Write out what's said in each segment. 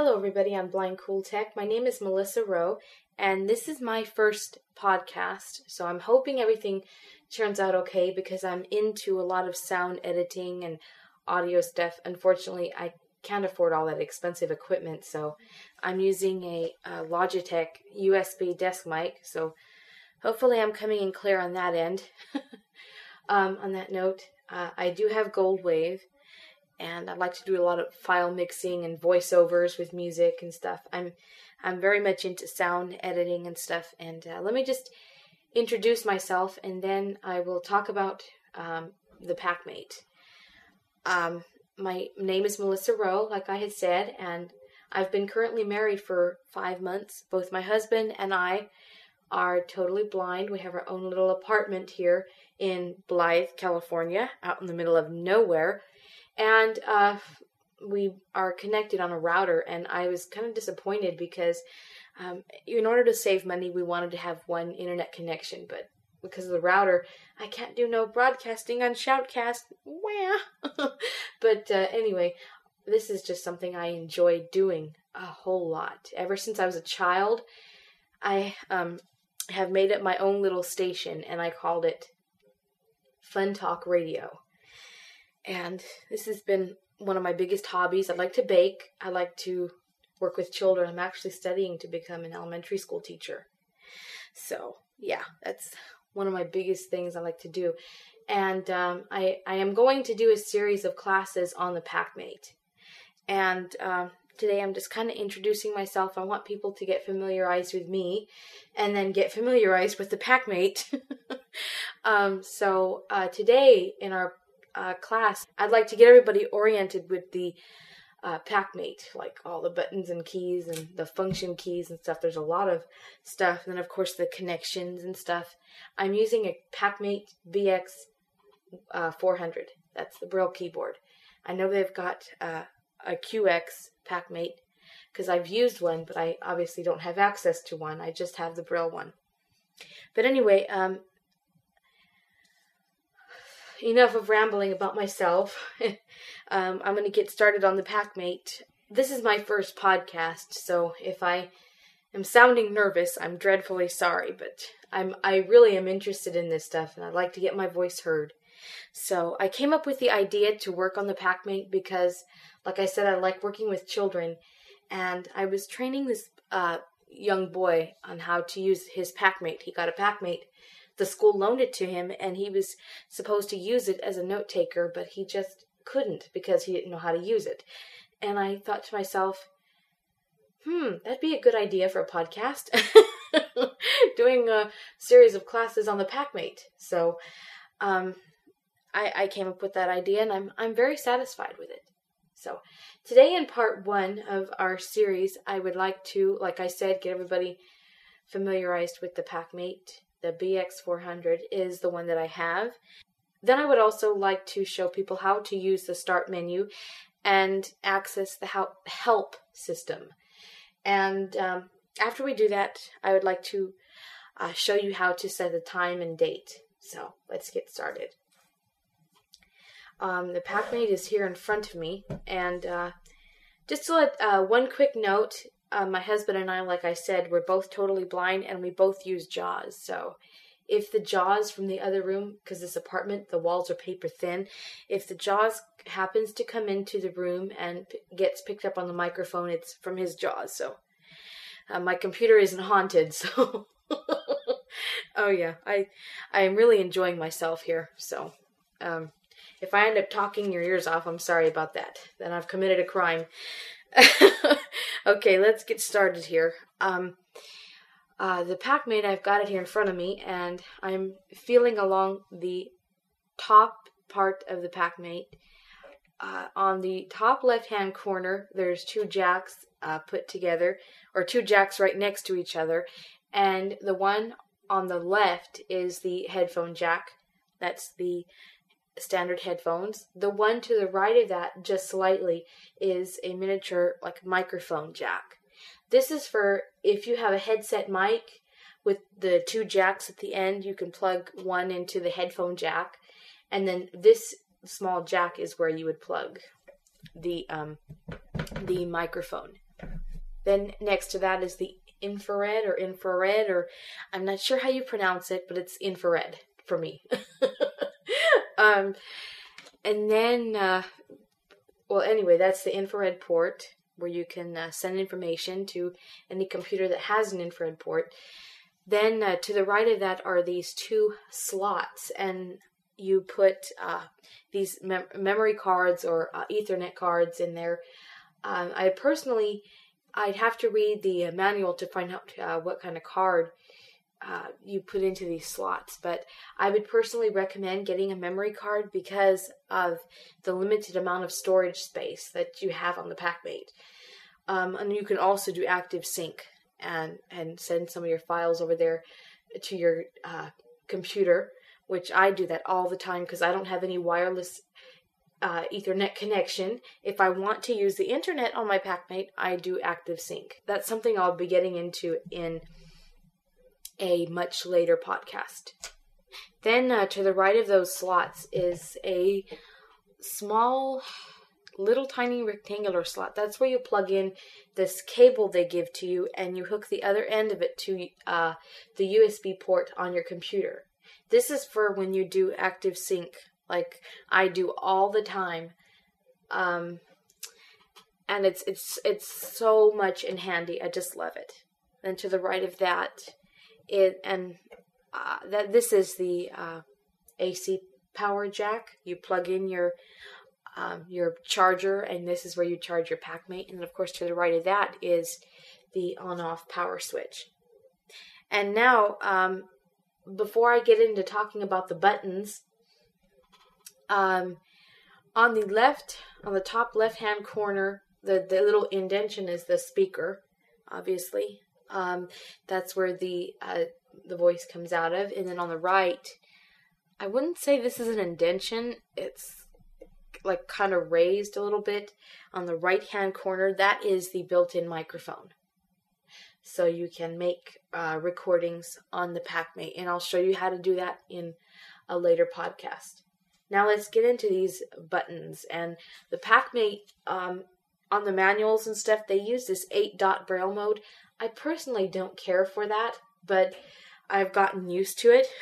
Hello everybody, I'm Blind Cool Tech. My name is Melissa Rowe, and this is my first podcast, so I'm hoping everything turns out okay because I'm into a lot of sound editing and audio stuff. Unfortunately, I can't afford all that expensive equipment, so I'm using a Logitech USB desk mic, so hopefully I'm coming in clear on that end. On that note, I do have Gold Wave, and I like to do a lot of file mixing and voiceovers with music and stuff. I'm very much into sound editing and stuff. And let me just introduce myself, and then I will talk about the Packmate. My name is Melissa Rowe, like I had said, and I've been currently married for 5 months. Both my husband and I are totally blind. We have our own little apartment here in Blythe, California, out in the middle of nowhere. And we are connected on a router, and I was kind of disappointed because in order to save money, we wanted to have one internet connection, but because of the router, I can't do no broadcasting on Shoutcast. Wah! But anyway, this is just something I enjoy doing a whole lot. Ever since I was a child, I have made up my own little station, and I called it Fun Talk Radio. And this has been one of my biggest hobbies. I like to bake. I like to work with children. I'm actually studying to become an elementary school teacher. So, yeah, that's one of my biggest things I like to do. And I am going to do a series of classes on the Packmate. And today I'm just kind of introducing myself. I want people to get familiarized with me and then get familiarized with the Packmate. So today in our class, I'd like to get everybody oriented with the Packmate, like all the buttons and keys and the function keys and stuff. There's a lot of stuff, and then of course the connections and stuff. I'm using a Packmate BX 400. That's the Braille keyboard. I know they've got a QX Packmate because I've used one, but I obviously don't have access to one. I just have the Braille one. But anyway, enough of rambling about myself. I'm going to get started on the Packmate. This is my first podcast, so if I am sounding nervous, I'm dreadfully sorry, but I really am interested in this stuff, and I'd like to get my voice heard. So I came up with the idea to work on the Packmate because, like I said, I like working with children, and I was training this young boy on how to use his Packmate. He got a Packmate. The school loaned it to him, and he was supposed to use it as a note taker, but he just couldn't because he didn't know how to use it. And I thought to myself, that'd be a good idea for a podcast. Doing a series of classes on the Packmate. So I came up with that idea, and I'm very satisfied with it. So today in part 1 of our series, I would like to, like I said, get everybody familiarized with the Packmate. The BX400 is the one that I have. Then I would also like to show people how to use the start menu and access the help system. And after we do that, I would like to show you how to set the time and date. So let's get started. The Packmate is here in front of me. And just to let one quick note, my husband and I, like I said, we're both totally blind, and we both use JAWS. So if the JAWS from the other room, because this apartment, the walls are paper thin, if the JAWS happens to come into the room and gets picked up on the microphone, it's from his JAWS. So my computer isn't haunted. So oh yeah, I am really enjoying myself here. So if I end up talking your ears off, I'm sorry about that. Then I've committed a crime. Okay, let's get started here. The Packmate, I've got it here in front of me, and I'm feeling along the top part of the Packmate. On the top left-hand corner, there's 2 jacks put together, or 2 jacks right next to each other, and the one on the left is the headphone jack. That's the standard headphones. The one to the right of that, just slightly, is a miniature microphone jack. This is for if you have a headset mic with the 2 jacks at the end, you can plug one into the headphone jack, and then this small jack is where you would plug the microphone. Then next to that is the infrared, or I'm not sure how you pronounce it, but it's infrared for me. And then, anyway, that's the infrared port where you can send information to any computer that has an infrared port. Then to the right of that are these two slots, and you put these memory cards or Ethernet cards in there. I'd have to read the manual to find out what kind of card you put into these slots, but I would personally recommend getting a memory card because of the limited amount of storage space that you have on the PackMate. And you can also do active sync and send some of your files over there to your computer, which I do that all the time because I don't have any wireless Ethernet connection. If I want to use the internet on my PackMate, I do active sync. That's something I'll be getting into in a much later podcast. Then to the right of those slots is a small, little tiny rectangular slot. That's where you plug in this cable they give to you, and you hook the other end of it to the USB port on your computer. This is for when you do active sync, like I do all the time, and it's so much and handy. I just love it. Then to the right of that, this is the AC power jack. You plug in your charger, and this is where you charge your PackMate. And then, of course, to the right of that is the on-off power switch. And now, before I get into talking about the buttons, on the top left-hand corner, the little indentation is the speaker, obviously. That's where the voice comes out of. And then on the right, I wouldn't say this is an indentation. It's like kind of raised a little bit. On the right-hand corner, that is the built-in microphone. So you can make recordings on the PackMate. And I'll show you how to do that in a later podcast. Now let's get into these buttons. And the PackMate, on the manuals and stuff, they use this 8-dot braille mode. I personally don't care for that, but I've gotten used to it.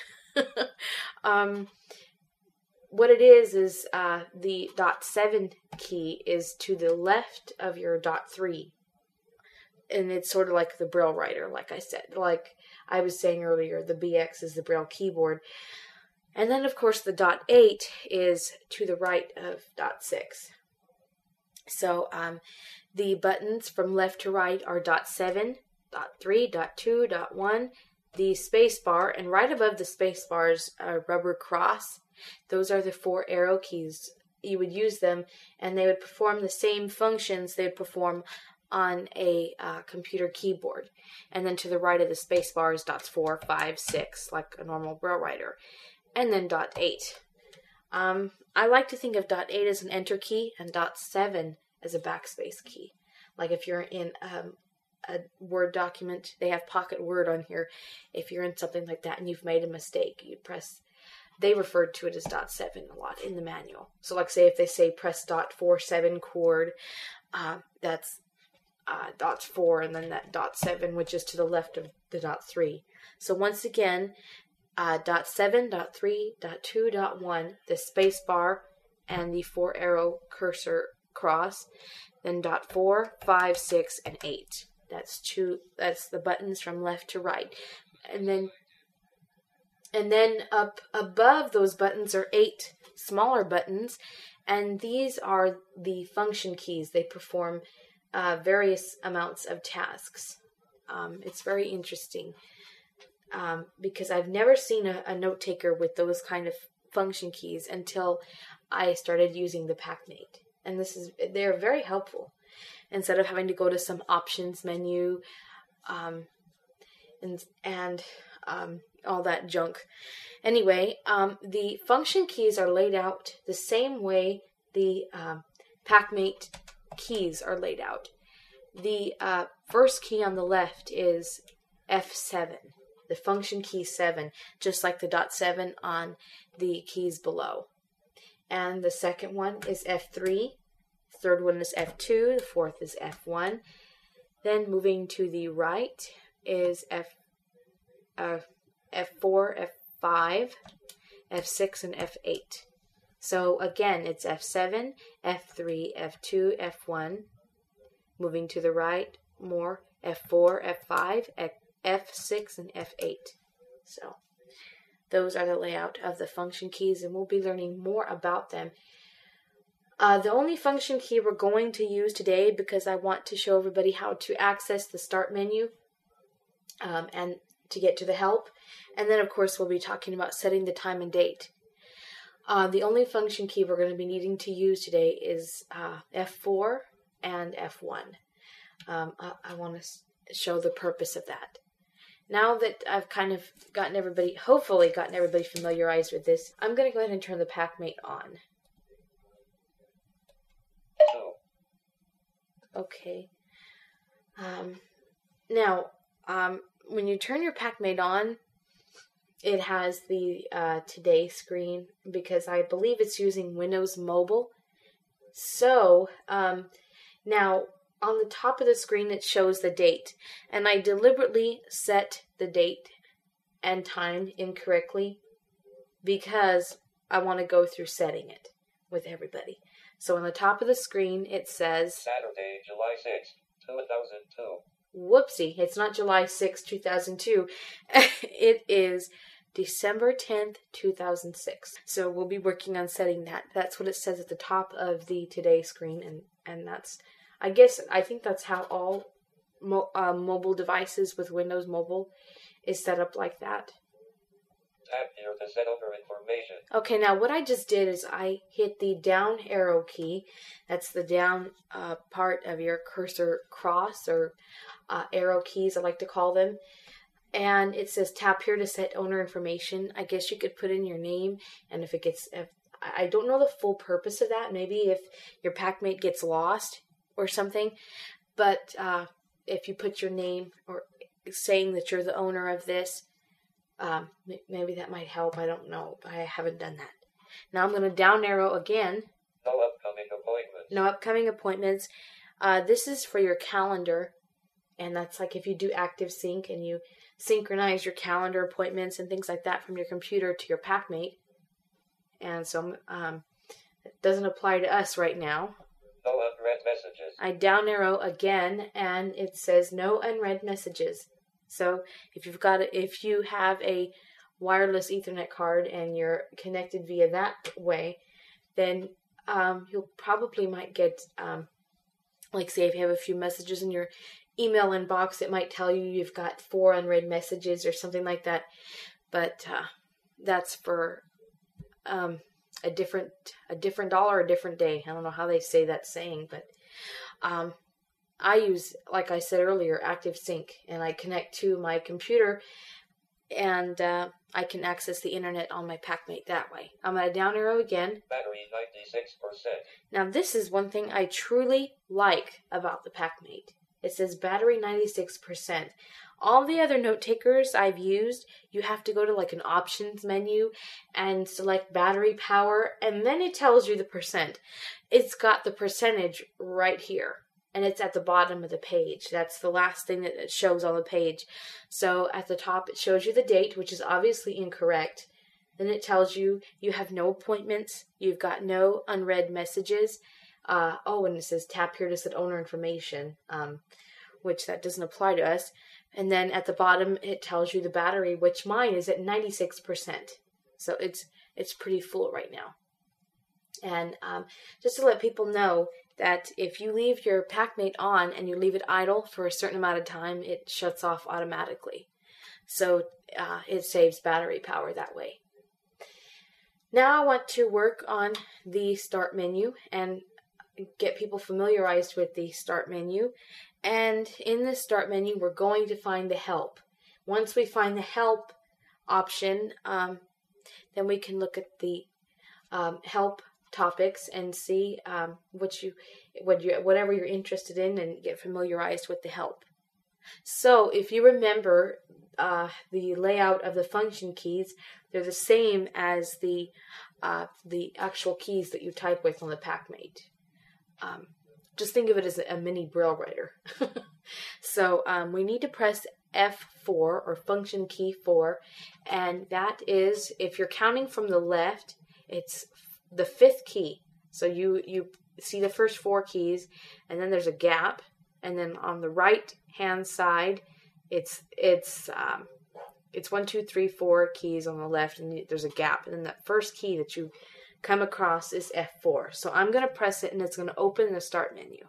What it is the .7 key is to the left of your .3. And it's sort of like the braille writer, like I said. Like I was saying earlier, the BX is the braille keyboard. And then, of course, the .8 is to the right of .6. So the buttons from left to right are .7, .3, .2, .1, the space bar, and right above the space bar is a rubber cross. Those are the 4 arrow keys. You would use them, and they would perform the same functions they would perform on a computer keyboard. And then to the right of the space bar is dots 4, 5, 6, like a normal braille writer. And then .8. I like to think of .8 as an enter key and .7 as a backspace key. Like if you're in a Word document, they have Pocket Word on here. If you're in something like that and you've made a mistake, you press. They referred to it as .7 a lot in the manual. So like say if they say press .47 chord, that's dots 4 and then that .7, which is to the left of the .3. So once again, .7, .3, .2, .1, the space bar, and the 4 arrow cursor cross, then .4, 5, 6, and 8. That's the buttons from left to right. And then up above those buttons are 8 smaller buttons, and these are the function keys. They perform various amounts of tasks. It's very interesting. Because I've never seen a note taker with those kind of function keys until I started using the PackMate. And they're very helpful. Instead of having to go to some options menu, and all that junk. Anyway, the function keys are laid out the same way the PackMate keys are laid out. The first key on the left is F7. The function key 7, just like the .7 on the keys below. And the second one is F3, the third one is F2, the fourth is F1, Then moving to the right is F4, F5, F6, and F8. So again, it's F7, F3, F2, F1. Moving to the right, more F4, F5, F6, and F8. So those are the layout of the function keys, and we'll be learning more about them. The only function key we're going to use today, because I want to show everybody how to access the start menu and to get to the help. And then, of course, we'll be talking about setting the time and date. The only function key we're going to be needing to use today is F4 and F1. I want to show the purpose of that. Now that I've kind of hopefully gotten everybody familiarized with this, I'm going to go ahead and turn the PackMate on. Okay. Now, when you turn your PackMate on, it has the Today screen, because I believe it's using Windows Mobile. So, now, on the top of the screen, it shows the date. And I deliberately set the date and time incorrectly because I want to go through setting it with everybody. So on the top of the screen, it says Saturday, July 6th, 2002. Whoopsie, it's not July 6th, 2002. It is December 10th, 2006. So we'll be working on setting that. That's what it says at the top of the Today screen, and that's, I think that's how all mobile devices with Windows Mobile is set up like that. Tap here to set over information. Okay, now what I just did is I hit the down arrow key. That's the down part of your cursor cross, or arrow keys, I like to call them. And it says tap here to set owner information. I guess you could put in your name, and if I don't know the full purpose of that. Maybe if your PackMate gets lost or something, but if you put your name or saying that you're the owner of this, maybe that might help. I don't know. I haven't done that. Now I'm going to down arrow again. No upcoming appointments. No upcoming appointments. This is for your calendar, and that's like if you do ActiveSync and you synchronize your calendar appointments and things like that from your computer to your PackMate. And so it doesn't apply to us right now. No unread messages. I down arrow again, and it says no unread messages. So if you have a wireless Ethernet card and you're connected via that way, then you'll probably might get, like say if you have a few messages in your email inbox, it might tell you you've got 4 unread messages or something like that. But that's for a different dollar, a different day. I don't know how they say that saying, but I use, like I said earlier, ActiveSync, and I connect to my computer, and I can access the internet on my PackMate that way. I'm going to down arrow again. Battery 96%. Now this is one thing I truly like about the PackMate. It says battery 96%. All the other note takers I've used, you have to go to like an options menu and select battery power, and then it tells you the percent. It's got the percentage right here, and it's at the bottom of the page. That's the last thing that it shows on the page. So at the top, it shows you the date, which is obviously incorrect. Then it tells you you have no appointments, you've got no unread messages. And it says tap here to set owner information, which that doesn't apply to us. And then at the bottom, it tells you the battery, which mine is at 96%. So it's pretty full right now. And just to let people know that if you leave your PackMate on and you leave it idle for a certain amount of time, it shuts off automatically. So it saves battery power that way. Now I want to work on the start menu and get people familiarized with the start menu. And in the start menu, we're going to find the help. Once we find the help option, then we can look at the help topics and see whatever you're interested in and get familiarized with the help. So if you remember the layout of the function keys, they're the same as the actual keys that you type with on the PackMate. Just think of it as a mini Braille writer. So we need to press F4 or function key 4, and that is, if you're counting from the left, it's the 5th key. So you see the first 4 keys, and then there's a gap, and then on the right hand side, it's 1, 2, 3, 4 keys on the left, and there's a gap, and then that first key that you come across is F4. So I'm going to press it, and it's going to open the start menu.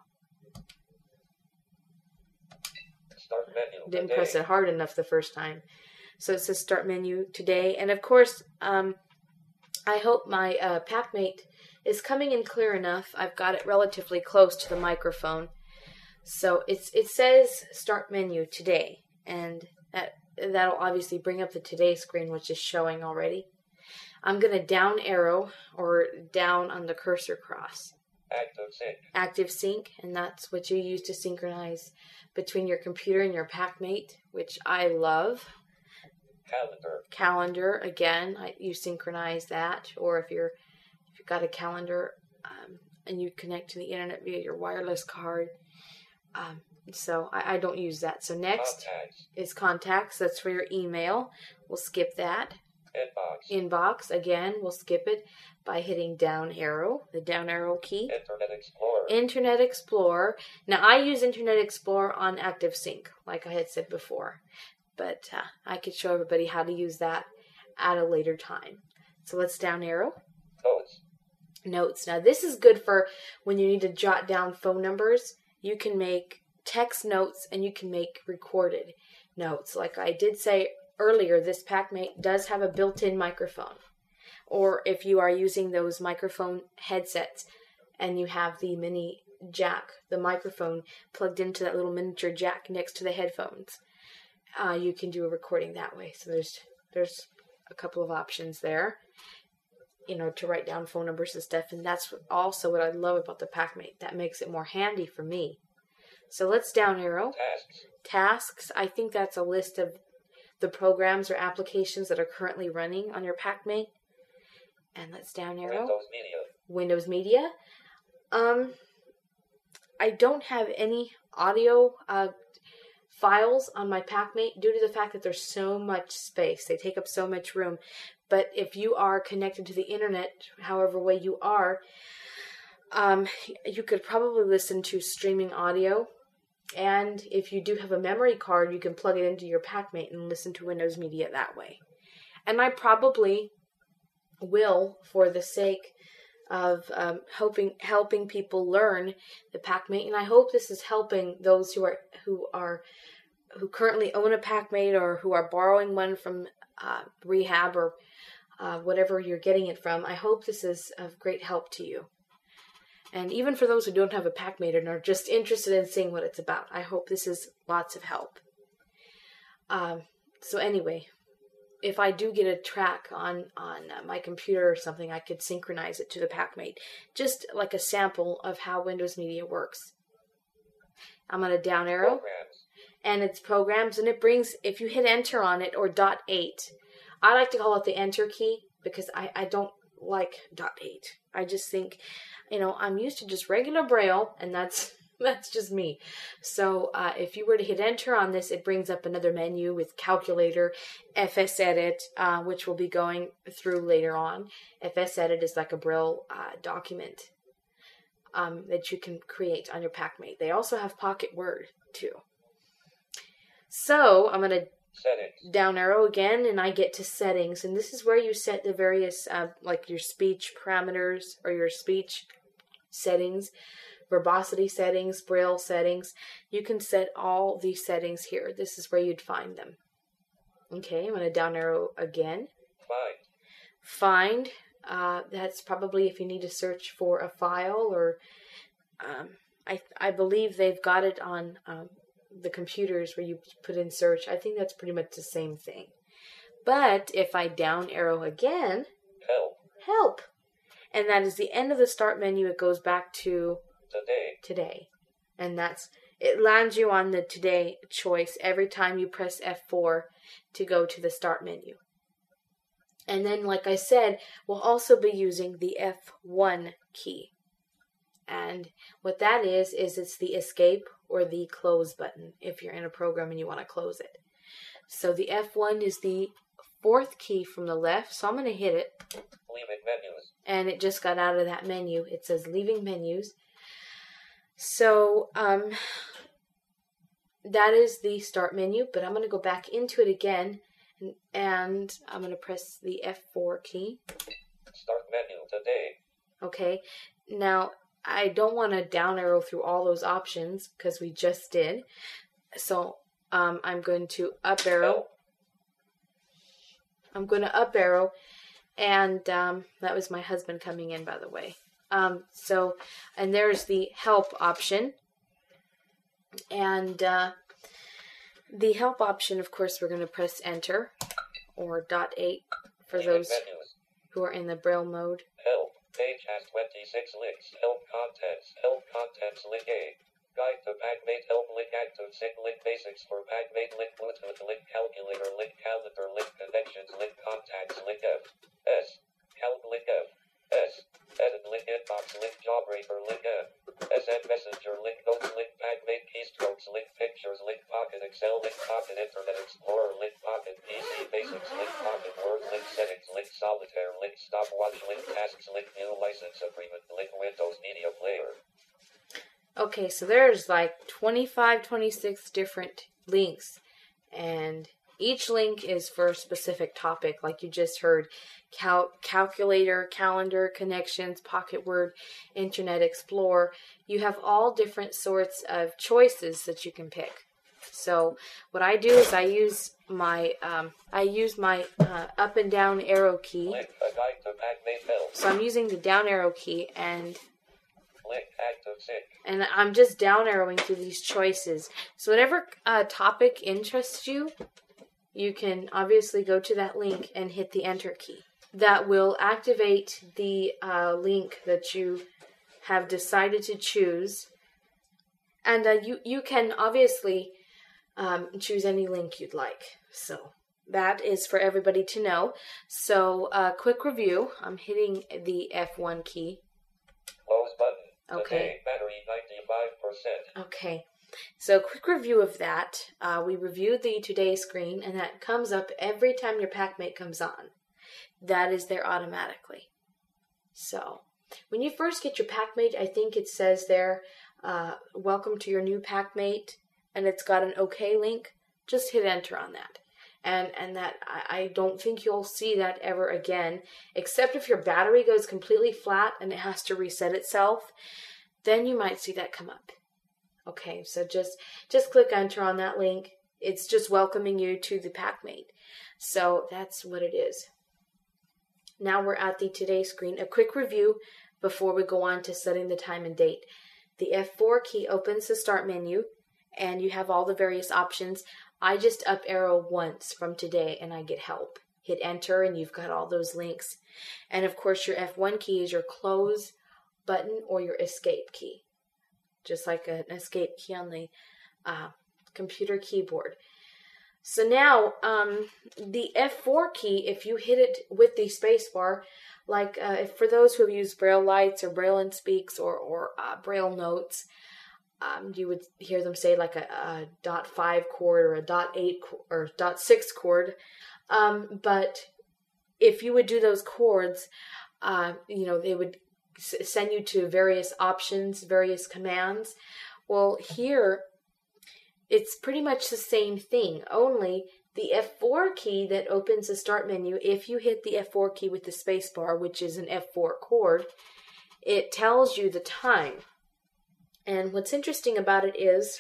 Start menu. Didn't Today. press it hard enough the first time. So it says start menu today. And of course, I hope my PackMate is coming in clear enough. I've got it relatively close to the microphone. So it says start menu today. And that'll obviously bring up the today screen, which is showing already. I'm going to down arrow or down on the cursor cross. Active sync, and that's what you use to synchronize between your computer and your PackMate, which I love. Calendar again, you synchronize that, or if you've got a calendar and you connect to the internet via your wireless card. So I don't use that. So next is contacts. That's for your email. We'll skip that. Inbox again. We'll skip it by hitting down arrow, the down arrow key. Internet Explorer. Now I use Internet Explorer on ActiveSync, like I had said before, but I could show everybody how to use that at a later time. So let's down arrow. Notes. Now this is good for when you need to jot down phone numbers. You can make text notes and you can make recorded notes. Like I did say earlier, this PackMate does have a built-in microphone. Or if you are using those microphone headsets and you have the mini jack, the microphone plugged into that little miniature jack next to the headphones, you can do a recording that way. So there's a couple of options there, to write down phone numbers and stuff. And that's also what I love about the PackMate. That makes it more handy for me. So let's down arrow. Tasks. I think that's a list of the programs or applications that are currently running on your PackMate. And let's down arrow. Windows Media. I don't have any audio files on my PackMate due to the fact that there's so much space. They take up so much room. But if you are connected to the internet, however way you are, you could probably listen to streaming audio. And if you do have a memory card, you can plug it into your PackMate and listen to Windows Media that way. And I probably will, for the sake of helping people learn the PackMate, and I hope this is helping those who currently own a PackMate or who are borrowing one from rehab or whatever you're getting it from. I hope this is of great help to you. And even for those who don't have a PackMate and are just interested in seeing what it's about, I hope this is lots of help. So anyway, if I do get a track on my computer or something, I could synchronize it to the PackMate, just like a sample of how Windows Media works. I'm going to down arrow, and it's programs, and it brings, if you hit enter on it, or .8, I like to call it the enter key, because I don't like .8. I just think, I'm used to just regular Braille, and that's just me. So if you were to hit enter on this, it brings up another menu with calculator, FSEdit, which we'll be going through later on. FSEdit is like a Braille document that you can create on your PackMate. They also have Pocket Word too. So I'm going to down arrow again, and I get to settings, and this is where you set the various like your speech parameters or your speech settings, verbosity settings, Braille settings. You can set all these settings here. This is where you'd find them. Okay, I'm going to down arrow again. Find. That's probably if you need to search for a file, or I believe they've got it on the computers where you put in search. I think that's pretty much the same thing. But if I down arrow again, help. And that is the end of the start menu. It goes back to today. And it lands you on the today choice every time you press F4 to go to the start menu. And then, like I said, we'll also be using the F1 key. And what that is it's the escape or the close button if you're in a program and you want to close it. So the F1 is the fourth key from the left, so I'm going to hit it. Leaving menus. And it just got out of that menu. It says leaving menus. So that is the start menu, but I'm going to go back into it again, and I'm going to press the F4 key. Start menu today. Okay, now I don't want to down arrow through all those options because we just did. So I'm going to up arrow. I'm going to up arrow, and that was my husband coming in, by the way. And there's the help option. And the help option, of course, we're going to press enter or .8 for Leaving those menus. who are in the Braille mode. Help. Page has 26 links. Help contents. Help contents. Link A. Guide to PacMate. Help link active sync. Link basics for PacMate. Link Bluetooth. Link calculator. Link calendar. Link connections. Link contacts. Link F. S. Calc. Link F. S. Edit. Link inbox. Link jawbreaker. Link N. SN messenger. Link notes. Link PacMate. Keystrokes. Link pictures. Link pocket Excel. Link pocket Internet Explorer. Link pocket PC basics. Link pocket Word. Link settings. Link solitaire. Link stopwatch. Link tasks. Link new license agreement. Link Windows Media Player. Okay, so there's like 25, 26 different links, and each link is for a specific topic, like you just heard. Calculator, calendar, connections, Pocket Word, Internet Explorer. You have all different sorts of choices that you can pick. So what I do is I use my up and down arrow key. Link. A guide to PacMate. Help. So I'm using the down arrow key, and Link active sync. I'm just down arrowing through these choices. So whatever topic interests you, you can obviously go to that link and hit the enter key. That will activate the link that you have decided to choose. And you can obviously choose any link you'd like. So that is for everybody to know. So quick review. I'm hitting the F1 key. Close button. Okay. Today, battery 95%. Okay, so quick review of that. We reviewed the Today screen, and that comes up every time your PacMate comes on. That is there automatically. So when you first get your PacMate, I think it says there, welcome to your new PacMate, and it's got an OK link. Just hit enter on that. And that I don't think you'll see that ever again, except if your battery goes completely flat and it has to reset itself, then you might see that come up. Okay, so just click enter on that link. It's just welcoming you to the PacMate. So that's what it is. Now we're at the Today screen. A quick review before we go on to setting the time and date. The F4 key opens the start menu, and you have all the various options. I just up arrow once from Today and I get help. Hit enter and you've got all those links. And of course your F1 key is your close button or your escape key. Just like an escape key on the computer keyboard. So now the F4 key, if you hit it with the space bar, like for those who have used Braille Lights or Braille and Speaks or Braille Notes, you would hear them say like a .5 chord or a .8 or .6 chord. But if you would do those chords, they would send you to various options, various commands. Well, here, it's pretty much the same thing, only the F4 key that opens the start menu, if you hit the F4 key with the space bar, which is an F4 chord, it tells you the time. And what's interesting about it is,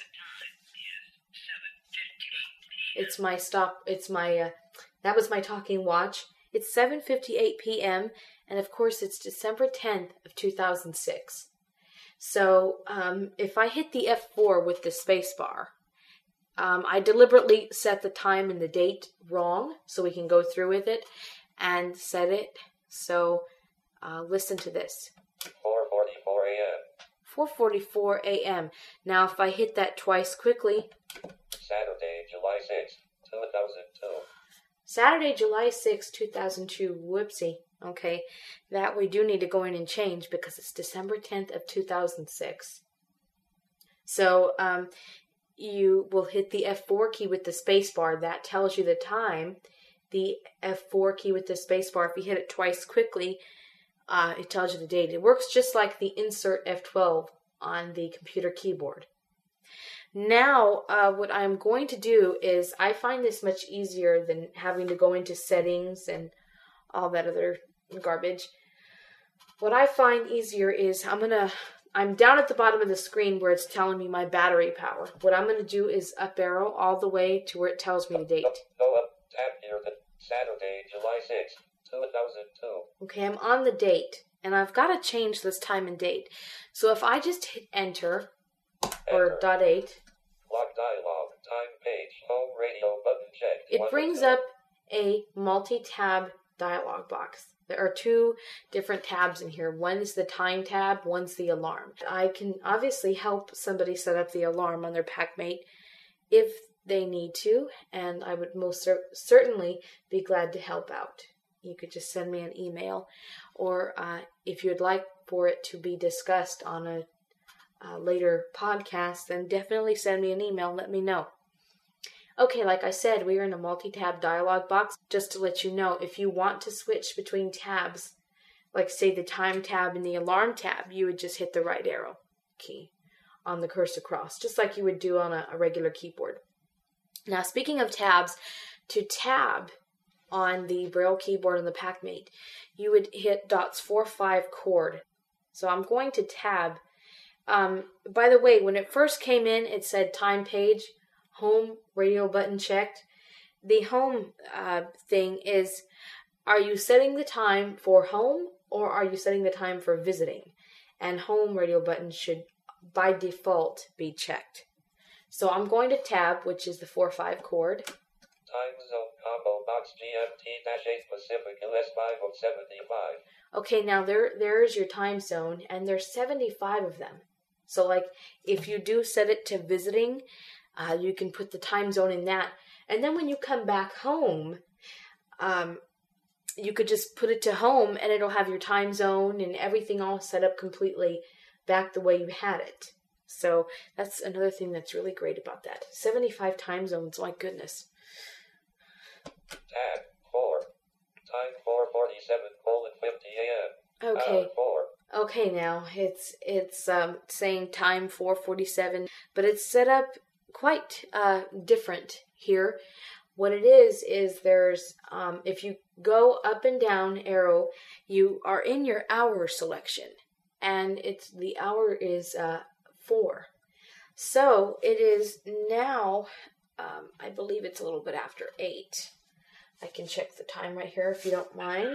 that was my talking watch. It's 7:58 p.m. and of course it's December 10th of 2006. So if I hit the F4 with the space bar, I deliberately set the time and the date wrong so we can go through with it and set it. So listen to this. 4:44 a.m. 4:44 a.m. Now if I hit that twice quickly. Saturday, July 6th, 2002. Saturday, July 6th, 2002. Whoopsie. Okay, that we do need to go in and change because it's December 10th of 2006. So you will hit the F4 key with the space bar. That tells you the time. The F4 key with the space bar, if you hit it twice quickly, it tells you the date. It works just like the insert F12 on the computer keyboard. Now, what I'm going to do is, I find this much easier than having to go into settings and all that other garbage. What I find easier is, I'm down at the bottom of the screen where it's telling me my battery power. What I'm going to do is up arrow all the way to where it tells me the date. Go up, tap here, Saturday, July 6th, 2002. Okay, I'm on the date, and I've got to change this time and date. So if I just hit enter, or .8, lock dialog, time page, home radio button checked. It brings up a multi-tab dialog box. There are two different tabs in here. One's the time tab, one's the alarm. I can obviously help somebody set up the alarm on their PackMate if they need to, and I would most certainly be glad to help out. You could just send me an email, or if you'd like for it to be discussed on a later podcast, then definitely send me an email and let me know. Okay, like I said, we are in a multi-tab dialog box. Just to let you know, if you want to switch between tabs, like say the time tab and the alarm tab, you would just hit the right arrow key on the cursor cross, just like you would do on a regular keyboard. Now, speaking of tabs, to tab on the Braille keyboard on the PackMate, you would hit .45 chord. So I'm going to tab. By the way, when it first came in, it said time page, home radio button checked. The home thing is, are you setting the time for home or are you setting the time for visiting? And home radio button should by default be checked. So I'm going to tab, which is the 4-5 chord. Time zone combo box GMT-8 Pacific US 5075. Okay, now there's your time zone, and there's 75 of them. So like if you do set it to visiting, you can put the time zone in that. And then when you come back home, you could just put it to home and it'll have your time zone and everything all set up completely back the way you had it. So that's another thing that's really great about that. 75 time zones, my goodness. Tab 4. Time 4:47:50 a.m. Okay. 4. Okay, now it's saying time 4:47, but it's set up quite different here. What it is there's if you go up and down arrow, you are in your hour selection, and the hour is 4. So it is now, I believe it's a little bit after 8. I can check the time right here if you don't mind.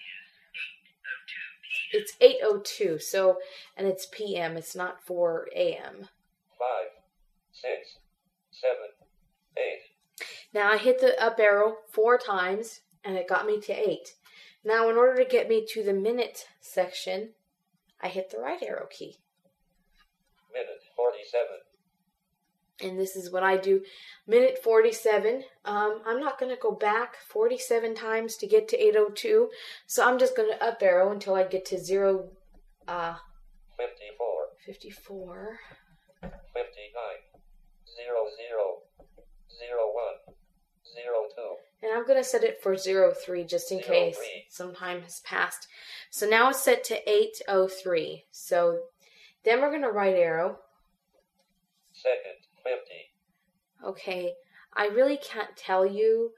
It's 8:02, so, and it's p.m., it's not 4 a.m. 5, 6, 7, 8. Now I hit the up arrow 4 times, and it got me to 8. Now in order to get me to the minute section, I hit the right arrow key. Minute 47. And this is what I do. Minute 47. I'm not going to go back 47 times to get to 8:02. So I'm just going to up arrow until I get to 0. 54. 54. 59. 00. 01. 02. And I'm going to set it for 03 just in case some time has passed. So now it's set to 8:03. So then we're going to right arrow. Second. 50. Okay, I really can't tell you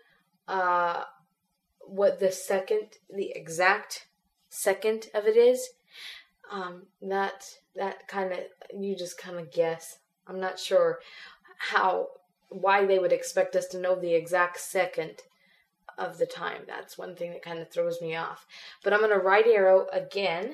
what the exact second of it is. That kind of, you just kind of guess. I'm not sure why they would expect us to know the exact second of the time. That's one thing that kind of throws me off. But I'm going to right arrow again.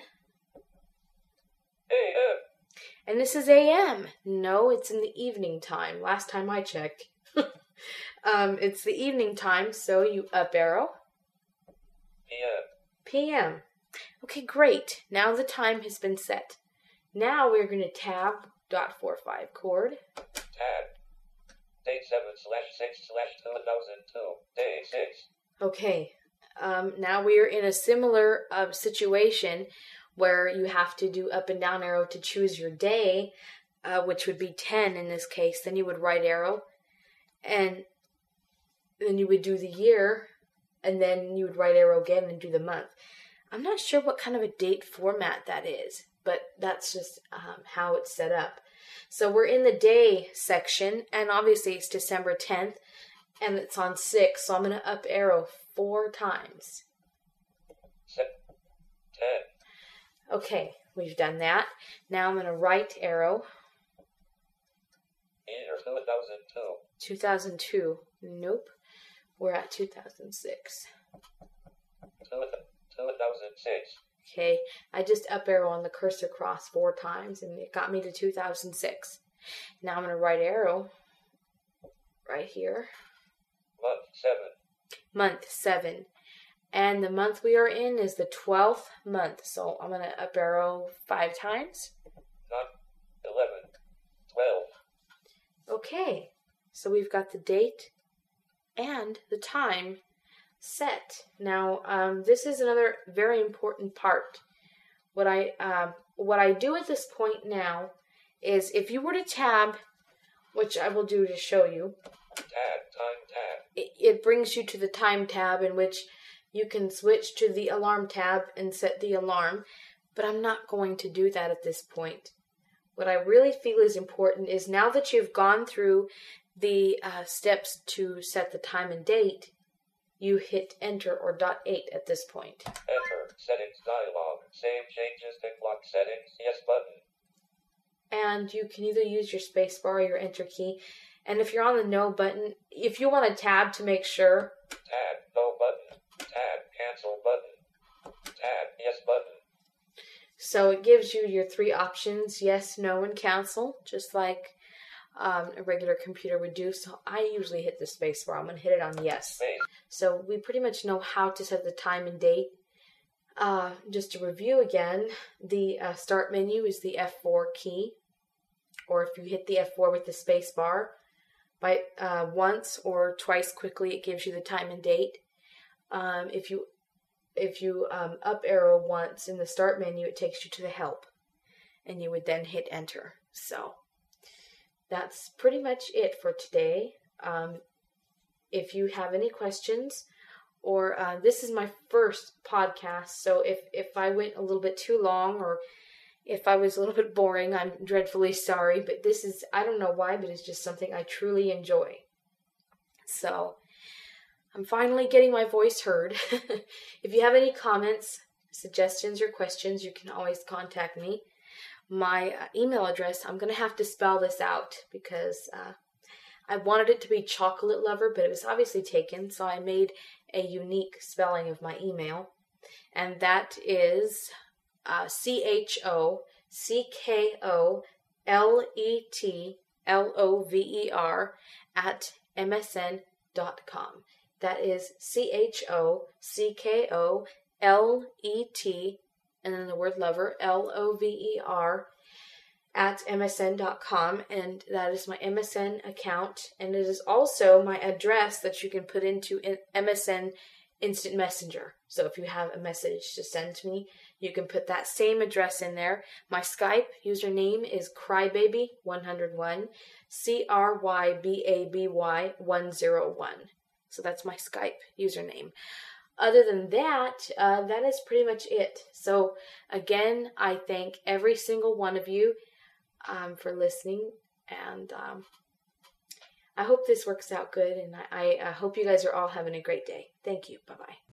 AM. And this is AM. No, it's in the evening time. Last time I checked. It's the evening time, so you up arrow. PM. PM. Okay, great. Now the time has been set. Now we're going to tab .45 chord. Tab. Date 7/6/2002. Day 6. Okay. Now we are in a similar situation where you have to do up and down arrow to choose your day. which would be 10 in this case. Then you would right arrow, and then you would do the year, and then you would right arrow again and do the month. I'm not sure what kind of a date format that is, but that's just how it's set up. So we're in the day section, and obviously it's December 10th, and it's on 6, so I'm going to up arrow 4 times. 10. Okay, we've done that. Now I'm going to right arrow. Year 2002. 2002. Nope. We're at 2006. 2006. Okay, I just up arrow on the cursor cross 4 times, and it got me to 2006. Now I'm going to right arrow right here. Month 7. Month 7. And the month we are in is the 12th month. So I'm going to up arrow 5 times. 11. 12. Okay, so we've got the date and the time set. Now, this is another very important part. What I do at this point now is, if you were to tab, which I will do to show you, Time tab. it brings you to the time tab, in which you can switch to the alarm tab and set the alarm, but I'm not going to do that at this point. What I really feel is important is, now that you've gone through the steps to set the time and date, you hit enter or .8 at this point. Enter. Settings dialog. Save changes. Tick block settings. Yes button. And you can either use your space bar or your enter key. And if you're on the no button, if you want to tab to make sure. Tab. No button. Tab. Cancel button. Tab. Yes button. So it gives you your 3 options: yes, no, and cancel, just like a regular computer would do. So I usually hit the space bar. I'm going to hit it on yes. Space. So we pretty much know how to set the time and date. Just to review again, the start menu is the F4 key, or if you hit the F4 with the space bar by once or twice quickly, it gives you the time and date. If you up arrow once in the start menu, it takes you to the help, and you would then hit enter. So that's pretty much it for today. If you have any questions, or this is my first podcast, so if I went a little bit too long, or if I was a little bit boring, I'm dreadfully sorry, but this is, I don't know why, but it's just something I truly enjoy. So I'm finally getting my voice heard. If you have any comments, suggestions, or questions, you can always contact me. My email address, I'm going to have to spell this out, because I wanted it to be Chocolate Lover, but it was obviously taken, so I made a unique spelling of my email. And that is CHOCKOLETLOVER @MSN.com. That is CHOCKOLET, and then the word lover, LOVER, @MSN.com, and that is my MSN account, and it is also my address that you can put into MSN Instant Messenger. So if you have a message to send to me, you can put that same address in there. My Skype username is Crybaby101, CRYBABY101. So that's my Skype username. Other than that, that is pretty much it. So again, I thank every single one of you for listening, and I hope this works out good, and I hope you guys are all having a great day. Thank you. Bye-bye.